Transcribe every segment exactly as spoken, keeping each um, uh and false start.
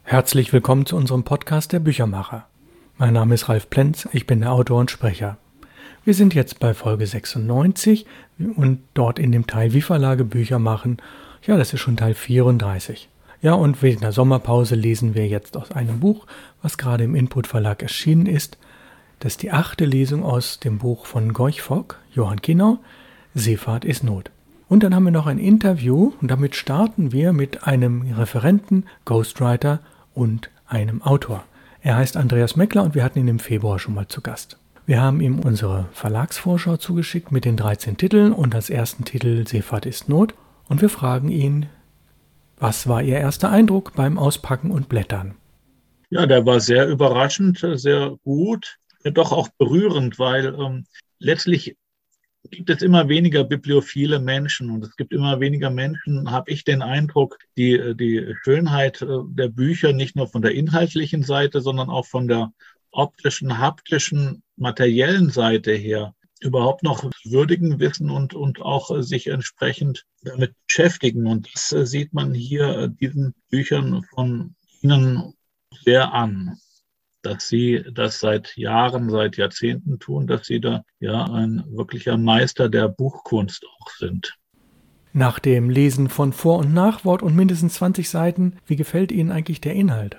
Herzlich willkommen zu unserem Podcast Der Büchermacher. Mein Name ist Ralf Plenz, ich bin der Autor und Sprecher. Wir sind jetzt bei Folge sechsundneunzig und dort in dem Teil Wie Verlage Bücher machen. Ja, das ist schon Teil vierunddreißig. Ja, und wegen der Sommerpause lesen wir jetzt aus einem Buch, was gerade im Input Verlag erschienen ist. Das ist die achte Lesung aus dem Buch von Gorch Fock, Johann Kinau, Seefahrt ist Not. Und dann haben wir noch ein Interview und damit starten wir mit einem Referenten, Ghostwriter und einem Autor. Er heißt Andreas Meckler und wir hatten ihn im Februar schon mal zu Gast. Wir haben ihm unsere Verlagsvorschau zugeschickt mit den dreizehn Titeln und als ersten Titel Seefahrt ist Not. Und wir fragen ihn, was war Ihr erster Eindruck beim Auspacken und Blättern? Ja, der war sehr überraschend, sehr gut, doch auch berührend, weil ähm, letztlich gibt es immer weniger bibliophile Menschen und es gibt immer weniger Menschen, habe ich den Eindruck, die die Schönheit der Bücher nicht nur von der inhaltlichen Seite, sondern auch von der optischen, haptischen, materiellen Seite her überhaupt noch würdigen wissen und, und auch sich entsprechend damit beschäftigen. Und das sieht man hier diesen Büchern von Ihnen sehr an, dass Sie das seit Jahren, seit Jahrzehnten tun, dass Sie da ja ein wirklicher Meister der Buchkunst auch sind. Nach dem Lesen von Vor- und Nachwort und mindestens zwanzig Seiten, wie gefällt Ihnen eigentlich der Inhalt?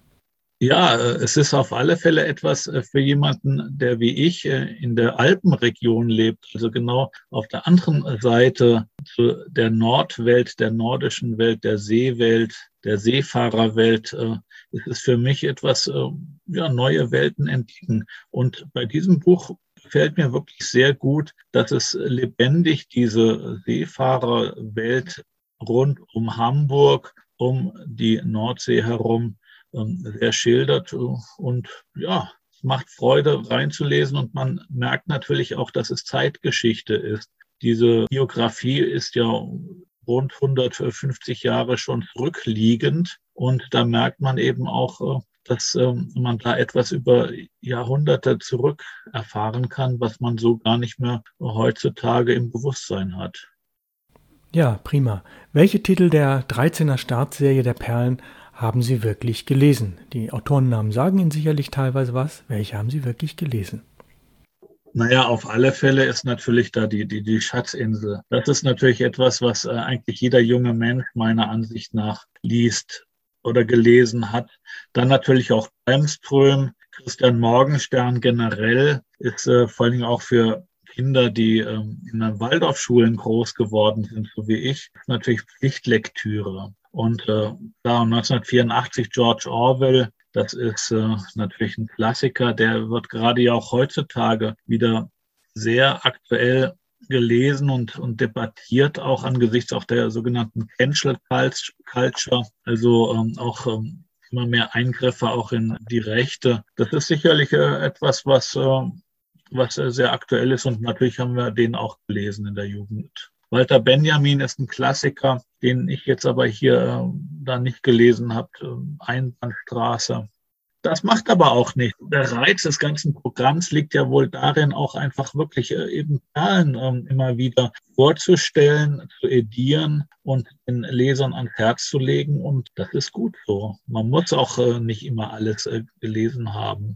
Ja, es ist auf alle Fälle etwas für jemanden, der wie ich in der Alpenregion lebt, also genau auf der anderen Seite der Nordwelt, der nordischen Welt, der Seewelt, der Seefahrerwelt. Es ist für mich etwas, ja, neue Welten entdecken. Und bei diesem Buch gefällt mir wirklich sehr gut, dass es lebendig diese Seefahrerwelt rund um Hamburg, um die Nordsee herum sehr schildert und ja, es macht Freude reinzulesen und man merkt natürlich auch, dass es Zeitgeschichte ist. Diese Biografie ist ja rund hundertfünfzig Jahre schon zurückliegend und da merkt man eben auch, dass man da etwas über Jahrhunderte zurück erfahren kann, was man so gar nicht mehr heutzutage im Bewusstsein hat. Ja, prima. Welche Titel der dreizehner Startserie der Perlen haben Sie wirklich gelesen? Die Autorennamen sagen Ihnen sicherlich teilweise was. Welche haben Sie wirklich gelesen? Naja, auf alle Fälle ist natürlich da die, die, die Schatzinsel. Das ist natürlich etwas, was äh, eigentlich jeder junge Mensch meiner Ansicht nach liest oder gelesen hat. Dann natürlich auch Malmström, Christian Morgenstern generell ist äh, vor allen Dingen auch für Kinder, die ähm, in den Waldorfschulen groß geworden sind, so wie ich, natürlich Pflichtlektüre. Und äh, da neunzehnhundertvierundachtzig George Orwell, das ist äh, natürlich ein Klassiker, der wird gerade ja auch heutzutage wieder sehr aktuell gelesen und, und debattiert, auch angesichts auch der sogenannten Cancel Culture, also ähm, auch ähm, immer mehr Eingriffe auch in die Rechte. Das ist sicherlich äh, etwas, was, äh, was äh, sehr aktuell ist und natürlich haben wir den auch gelesen in der Jugend. Walter Benjamin ist ein Klassiker, den ich jetzt aber hier äh, da nicht gelesen habe, äh, Einbahnstraße. Das macht aber auch nicht. Der Reiz des ganzen Programms liegt ja wohl darin, auch einfach wirklich äh, eben Perlen äh, immer wieder vorzustellen, zu edieren und den Lesern ans Herz zu legen. Und das ist gut so. Man muss auch äh, nicht immer alles äh, gelesen haben.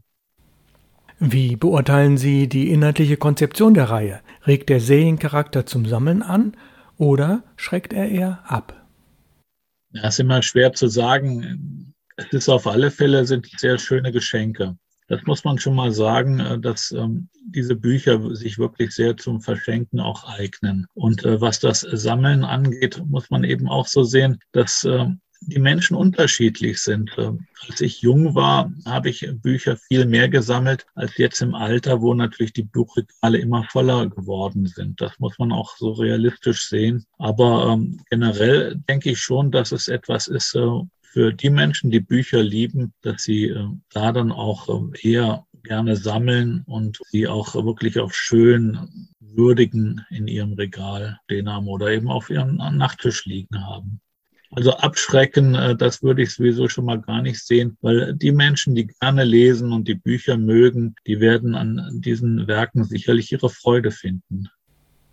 Wie beurteilen Sie die inhaltliche Konzeption der Reihe? Regt der Seriencharakter zum Sammeln an oder schreckt er eher ab? Ja, ist immer schwer zu sagen. Es ist auf alle Fälle sind sehr schöne Geschenke. Das muss man schon mal sagen, dass ähm, diese Bücher sich wirklich sehr zum Verschenken auch eignen. Und äh, was das Sammeln angeht, muss man eben auch so sehen, dass äh, die Menschen unterschiedlich sind. Als ich jung war, habe ich Bücher viel mehr gesammelt als jetzt im Alter, wo natürlich die Buchregale immer voller geworden sind. Das muss man auch so realistisch sehen. Aber ähm, generell denke ich schon, dass es etwas ist äh, für die Menschen, die Bücher lieben, dass sie äh, da dann auch äh, eher gerne sammeln und sie auch wirklich auf schön würdigen in ihrem Regal stehen haben oder eben auf ihrem Nachttisch liegen haben. Also abschrecken, das würde ich sowieso schon mal gar nicht sehen, weil die Menschen, die gerne lesen und die Bücher mögen, die werden an diesen Werken sicherlich ihre Freude finden.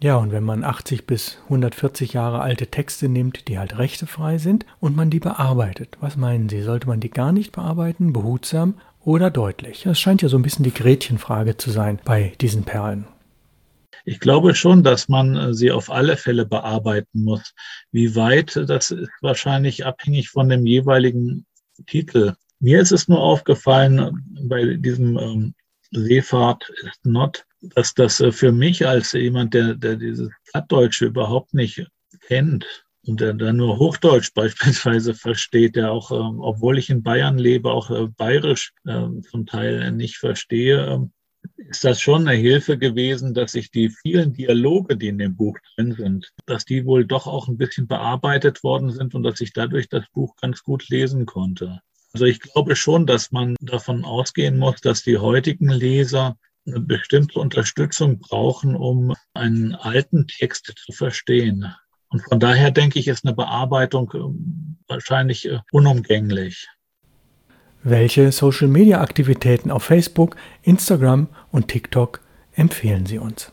Ja, und wenn man achtzig bis hundertvierzig Jahre alte Texte nimmt, die halt rechtefrei sind und man die bearbeitet, was meinen Sie? Sollte man die gar nicht bearbeiten, behutsam oder deutlich? Das scheint ja so ein bisschen die Gretchenfrage zu sein bei diesen Perlen. Ich glaube schon, dass man sie auf alle Fälle bearbeiten muss. Wie weit, das ist wahrscheinlich abhängig von dem jeweiligen Titel. Mir ist es nur aufgefallen bei diesem ähm, Seefahrt ist not, dass das äh, für mich als jemand, der, der dieses Plattdeutsche überhaupt nicht kennt und der dann nur Hochdeutsch beispielsweise versteht, der auch, ähm, obwohl ich in Bayern lebe, auch äh, Bayerisch äh, zum Teil nicht verstehe, äh, ist das schon eine Hilfe gewesen, dass ich die vielen Dialoge, die in dem Buch drin sind, dass die wohl doch auch ein bisschen bearbeitet worden sind und dass ich dadurch das Buch ganz gut lesen konnte. Also ich glaube schon, dass man davon ausgehen muss, dass die heutigen Leser eine bestimmte Unterstützung brauchen, um einen alten Text zu verstehen. Und von daher denke ich, ist eine Bearbeitung wahrscheinlich unumgänglich. Welche Social-Media-Aktivitäten auf Facebook, Instagram und TikTok empfehlen Sie uns?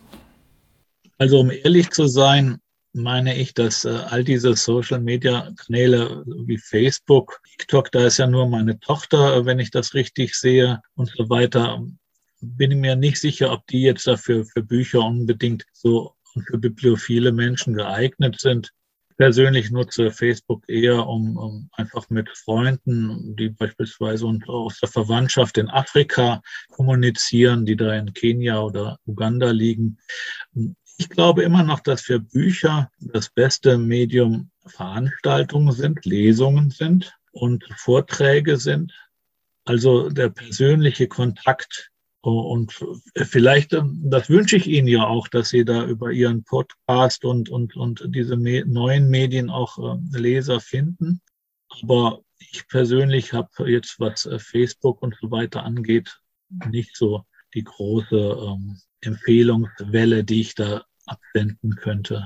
Also um ehrlich zu sein, meine ich, dass äh, all diese Social-Media-Kanäle wie Facebook, TikTok, da ist ja nur meine Tochter, wenn ich das richtig sehe und so weiter, bin ich mir nicht sicher, ob die jetzt dafür für Bücher unbedingt so und für bibliophile Menschen geeignet sind. Ich persönlich nutze Facebook eher, um, um einfach mit Freunden, die beispielsweise und aus der Verwandtschaft in Afrika kommunizieren, die da in Kenia oder Uganda liegen. Ich glaube immer noch, dass für Bücher das beste Medium Veranstaltungen sind, Lesungen sind und Vorträge sind. Also der persönliche Kontakt. Und vielleicht, das wünsche ich Ihnen ja auch, dass Sie da über Ihren Podcast und, und, und diese me- neuen Medien auch äh, Leser finden. Aber ich persönlich habe jetzt, was äh, Facebook und so weiter angeht, nicht so die große ähm, Empfehlungswelle, die ich da abwenden könnte.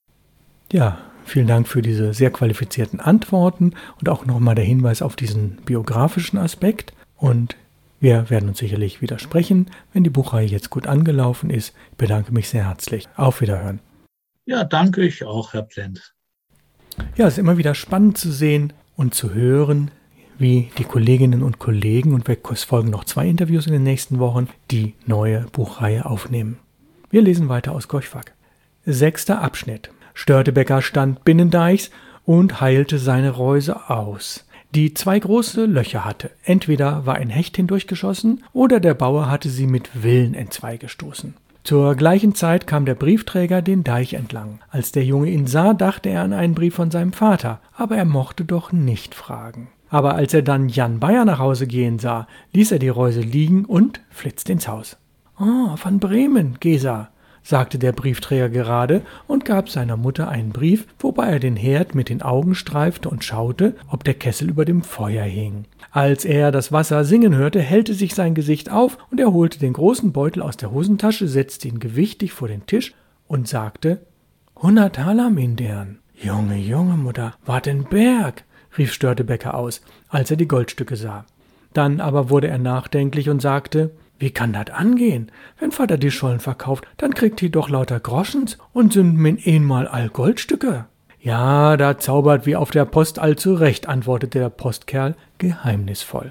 Ja, vielen Dank für diese sehr qualifizierten Antworten und auch nochmal der Hinweis auf diesen biografischen Aspekt. Und wir werden uns sicherlich wieder sprechen, wenn die Buchreihe jetzt gut angelaufen ist. Ich bedanke mich sehr herzlich. Auf Wiederhören. Ja, danke ich auch, Herr Plenz. Ja, es ist immer wieder spannend zu sehen und zu hören, wie die Kolleginnen und Kollegen, und es folgen noch zwei Interviews in den nächsten Wochen, die neue Buchreihe aufnehmen. Wir lesen weiter aus Gorchfak. Sechster Abschnitt. Störtebeker stand binnendeichs und heilte seine Reuse aus, die zwei große Löcher hatte. Entweder war ein Hecht hindurchgeschossen oder der Bauer hatte sie mit Willen entzweigestoßen. Zur gleichen Zeit kam der Briefträger den Deich entlang. Als der Junge ihn sah, dachte er an einen Brief von seinem Vater, aber er mochte doch nicht fragen. Aber als er dann Jan Bayer nach Hause gehen sah, ließ er die Reuse liegen und flitzte ins Haus. »Oh, von Bremen, Gesa«, sagte der Briefträger gerade und gab seiner Mutter einen Brief, wobei er den Herd mit den Augen streifte und schaute, ob der Kessel über dem Feuer hing. Als er das Wasser singen hörte, hellte sich sein Gesicht auf und er holte den großen Beutel aus der Hosentasche, setzte ihn gewichtig vor den Tisch und sagte, »Hundert Taler, mein Dern.« »Junge, Junge, Mutter, wart ein Berg«, rief Störtebeker aus, als er die Goldstücke sah. Dann aber wurde er nachdenklich und sagte, »Wie kann das angehen? Wenn Vater die Schollen verkauft, dann kriegt die doch lauter Groschens und sind min einmal all Goldstücke.« »Ja, da zaubert wie auf der Post allzu recht«, antwortete der Postkerl geheimnisvoll.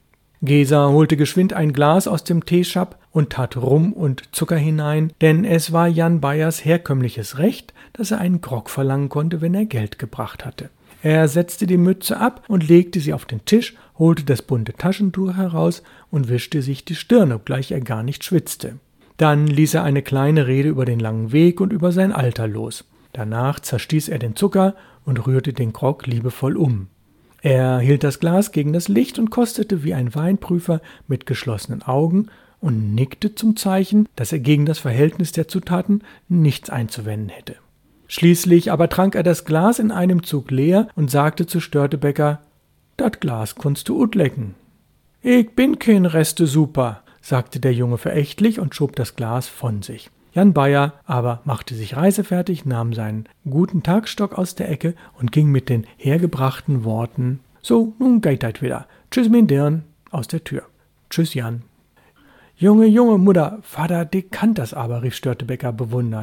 Gesa holte geschwind ein Glas aus dem Teeschapp und tat Rum und Zucker hinein, denn es war Jan Bayers herkömmliches Recht, dass er einen Grog verlangen konnte, wenn er Geld gebracht hatte. Er setzte die Mütze ab und legte sie auf den Tisch, holte das bunte Taschentuch heraus und wischte sich die Stirn, obgleich er gar nicht schwitzte. Dann ließ er eine kleine Rede über den langen Weg und über sein Alter los. Danach zerstieß er den Zucker und rührte den Grog liebevoll um. Er hielt das Glas gegen das Licht und kostete wie ein Weinprüfer mit geschlossenen Augen und nickte zum Zeichen, dass er gegen das Verhältnis der Zutaten nichts einzuwenden hätte. Schließlich aber trank er das Glas in einem Zug leer und sagte zu Störtebeker, »Dat Glas kunst du ut lecken.« »Ich bin kein Reste super«, sagte der Junge verächtlich und schob das Glas von sich. Jan Bayer aber machte sich reisefertig, nahm seinen guten Tagstock aus der Ecke und ging mit den hergebrachten Worten, »So, nun geht dat wieder. Tschüss, mein Dirn«, aus der Tür. »Tschüss, Jan.« »Junge, Junge, Mutter, Vater, die kann das aber«, rief Störtebeker bewundert.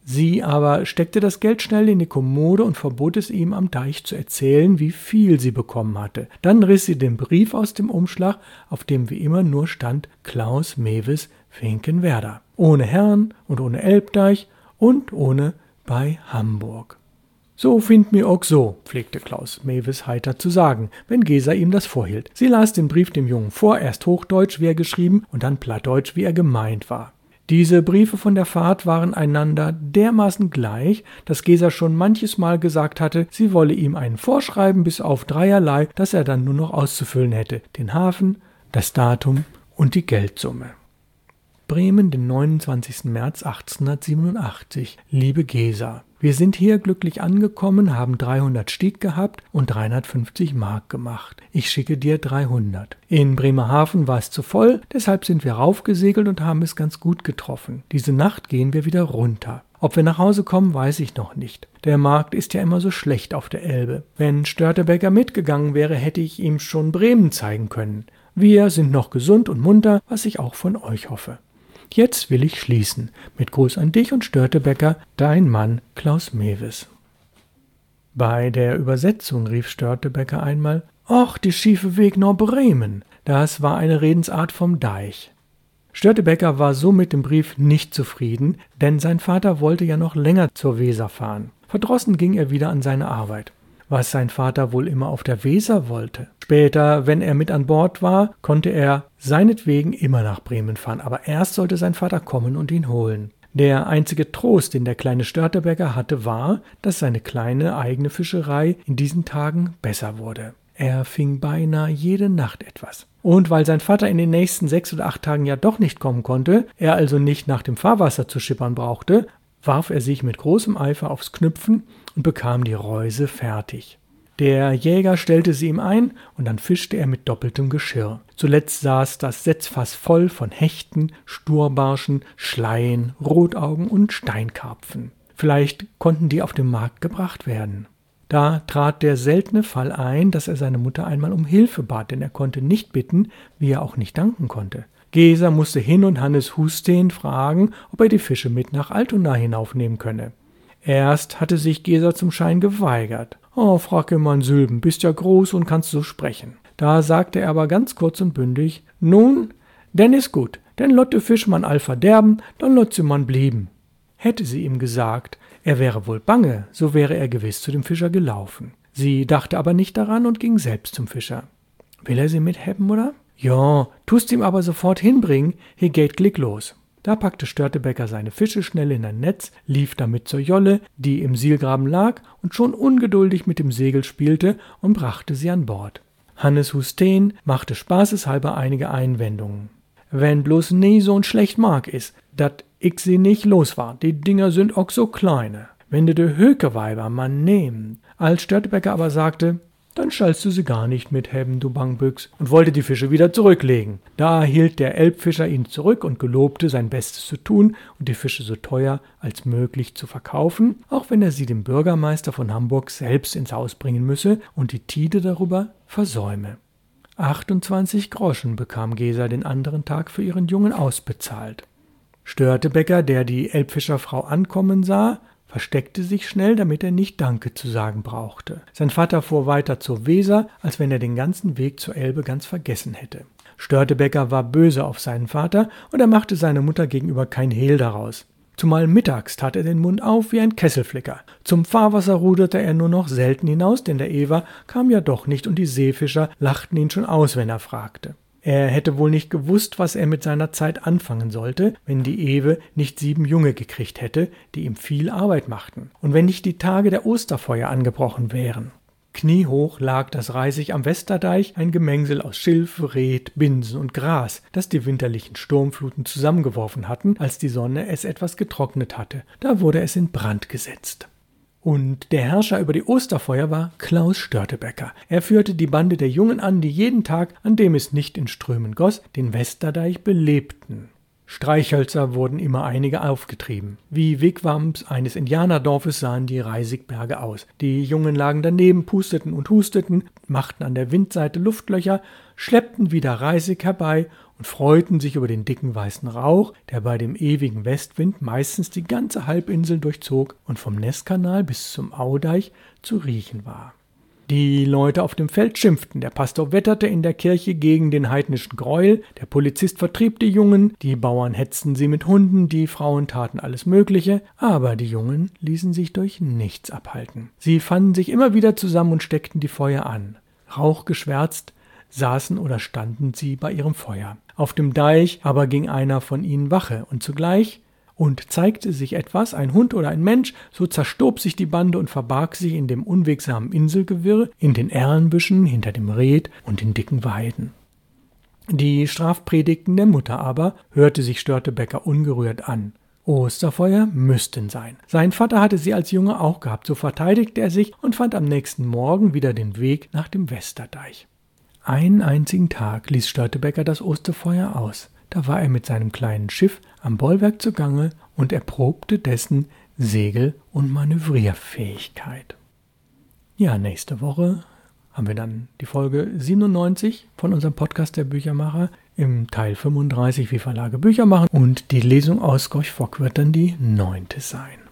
Sie aber steckte das Geld schnell in die Kommode und verbot es ihm, am Deich zu erzählen, wie viel sie bekommen hatte. Dann riss sie den Brief aus dem Umschlag, auf dem wie immer nur stand Klaus Mewes, Finkenwerder. Ohne Herrn und ohne Elbdeich und ohne bei Hamburg. »So find mir auch so«, pflegte Klaus Mewes heiter zu sagen, wenn Gesa ihm das vorhielt. Sie las den Brief dem Jungen vor, erst Hochdeutsch, wie er geschrieben, und dann Plattdeutsch, wie er gemeint war. Diese Briefe von der Fahrt waren einander dermaßen gleich, dass Gesa schon manches Mal gesagt hatte, sie wolle ihm einen vorschreiben, bis auf dreierlei, das er dann nur noch auszufüllen hätte: den Hafen, das Datum und die Geldsumme. Bremen, den neunundzwanzigsten März achtzehnhundertsiebenundachtzig. Liebe Gesa, wir sind hier glücklich angekommen, haben dreihundert Stieg gehabt und dreihundertfünfzig Mark gemacht. Ich schicke dir dreihundert. In Bremerhaven war es zu voll, deshalb sind wir raufgesegelt und haben es ganz gut getroffen. Diese Nacht gehen wir wieder runter. Ob wir nach Hause kommen, weiß ich noch nicht. Der Markt ist ja immer so schlecht auf der Elbe. Wenn Störtebeker mitgegangen wäre, hätte ich ihm schon Bremen zeigen können. Wir sind noch gesund und munter, was ich auch von euch hoffe. Jetzt will ich schließen. Mit Gruß an dich und Störtebeker, dein Mann Klaus Mewes. Bei der Übersetzung rief Störtebeker einmal: »Och, die schiefe Weg nach Bremen!« Das war eine Redensart vom Deich. Störtebeker war so mit dem Brief nicht zufrieden, denn sein Vater wollte ja noch länger zur Weser fahren. Verdrossen ging er wieder an seine Arbeit. Was sein Vater wohl immer auf der Weser wollte. Später, wenn er mit an Bord war, konnte er seinetwegen immer nach Bremen fahren, aber erst sollte sein Vater kommen und ihn holen. Der einzige Trost, den der kleine Störtebeker hatte, war, dass seine kleine eigene Fischerei in diesen Tagen besser wurde. Er fing beinahe jede Nacht etwas. Und weil sein Vater in den nächsten sechs oder acht Tagen ja doch nicht kommen konnte, er also nicht nach dem Fahrwasser zu schippern brauchte, warf er sich mit großem Eifer aufs Knüpfen und bekam die Reuse fertig. Der Jäger stellte sie ihm ein und dann fischte er mit doppeltem Geschirr. Zuletzt saß das Setzfass voll von Hechten, Sturbarschen, Schleien, Rotaugen und Steinkarpfen. Vielleicht konnten die auf den Markt gebracht werden. Da trat der seltene Fall ein, dass er seine Mutter einmal um Hilfe bat, denn er konnte nicht bitten, wie er auch nicht danken konnte. Gesa musste hin und Hannes Hussten fragen, ob er die Fische mit nach Altona hinaufnehmen könne. Erst hatte sich Gesa zum Schein geweigert. »Oh, Frackemann Sülben, bist ja groß und kannst so sprechen.« Da sagte er aber ganz kurz und bündig: »Nun, denn ist gut, denn Lotte Fisch man all verderben, dann lot sie man blieben.« Hätte sie ihm gesagt, er wäre wohl bange, so wäre er gewiss zu dem Fischer gelaufen. Sie dachte aber nicht daran und ging selbst zum Fischer. »Will er sie mithäben, oder?« »Ja, tust ihm aber sofort hinbringen, hier geht Glick los.« Da packte Störtebeker seine Fische schnell in ein Netz, lief damit zur Jolle, die im Sielgraben lag und schon ungeduldig mit dem Segel spielte, und brachte sie an Bord. Hannes Hussten machte spaßeshalber einige Einwendungen. »Wenn bloß nie so ein schlecht Mark is, dat ich sie nicht los war, die Dinger sind auch so kleine. Wenn du de Hökeweiber man nehmen.« Als Störtebeker aber sagte: »Dann schallst du sie gar nicht mithäben, du Bangbüchs«, und wollte die Fische wieder zurücklegen. Da hielt der Elbfischer ihn zurück und gelobte, sein Bestes zu tun und die Fische so teuer als möglich zu verkaufen, auch wenn er sie dem Bürgermeister von Hamburg selbst ins Haus bringen müsse und die Tide darüber versäume. achtundzwanzig Groschen bekam Gesa den anderen Tag für ihren Jungen ausbezahlt. Störtebeker, der die Elbfischerfrau ankommen sah, versteckte sich schnell, damit er nicht Danke zu sagen brauchte. Sein Vater fuhr weiter zur Weser, als wenn er den ganzen Weg zur Elbe ganz vergessen hätte. Störtebeker war böse auf seinen Vater und er machte seiner Mutter gegenüber kein Hehl daraus. Zumal mittags tat er den Mund auf wie ein Kesselflicker. Zum Fahrwasser ruderte er nur noch selten hinaus, denn der Ewer kam ja doch nicht und die Seefischer lachten ihn schon aus, wenn er fragte. Er hätte wohl nicht gewusst, was er mit seiner Zeit anfangen sollte, wenn die Ewe nicht sieben Junge gekriegt hätte, die ihm viel Arbeit machten, und wenn nicht die Tage der Osterfeuer angebrochen wären. Kniehoch lag das Reisig am Westerdeich, ein Gemengsel aus Schilf, Red, Binsen und Gras, das die winterlichen Sturmfluten zusammengeworfen hatten, als die Sonne es etwas getrocknet hatte. Da wurde es in Brand gesetzt. Und der Herrscher über die Osterfeuer war Klaus Störtebeker. Er führte die Bande der Jungen an, die jeden Tag, an dem es nicht in Strömen goss, den Westerdeich belebten. Streichhölzer wurden immer einige aufgetrieben. Wie Wigwams eines Indianerdorfes sahen die Reisigberge aus. Die Jungen lagen daneben, pusteten und husteten, machten an der Windseite Luftlöcher, schleppten wieder Reisig herbei und freuten sich über den dicken weißen Rauch, der bei dem ewigen Westwind meistens die ganze Halbinsel durchzog und vom Nesskanal bis zum Audeich zu riechen war. Die Leute auf dem Feld schimpften, der Pastor wetterte in der Kirche gegen den heidnischen Gräuel, der Polizist vertrieb die Jungen, die Bauern hetzten sie mit Hunden, die Frauen taten alles Mögliche, aber die Jungen ließen sich durch nichts abhalten. Sie fanden sich immer wieder zusammen und steckten die Feuer an. Rauchgeschwärzt saßen oder standen sie bei ihrem Feuer. Auf dem Deich aber ging einer von ihnen Wache und zugleich und zeigte sich etwas, ein Hund oder ein Mensch, so zerstob sich die Bande und verbarg sich in dem unwegsamen Inselgewirr, in den Erlenbüschen, hinter dem Reet und den dicken Weiden. Die Strafpredigten der Mutter aber hörte sich Störtebeker ungerührt an. Osterfeuer müssten sein. Sein Vater hatte sie als Junge auch gehabt, so verteidigte er sich und fand am nächsten Morgen wieder den Weg nach dem Westerdeich. Einen einzigen Tag ließ Störtebeker das Osterfeuer aus. Da war er mit seinem kleinen Schiff am Bollwerk zugange und erprobte dessen Segel- und Manövrierfähigkeit. Ja, nächste Woche haben wir dann die Folge siebenundneunzig von unserem Podcast der Büchermacher im Teil fünfunddreißig, wie Verlage Bücher machen, und die Lesung aus Gorch Fock wird dann die neunte sein.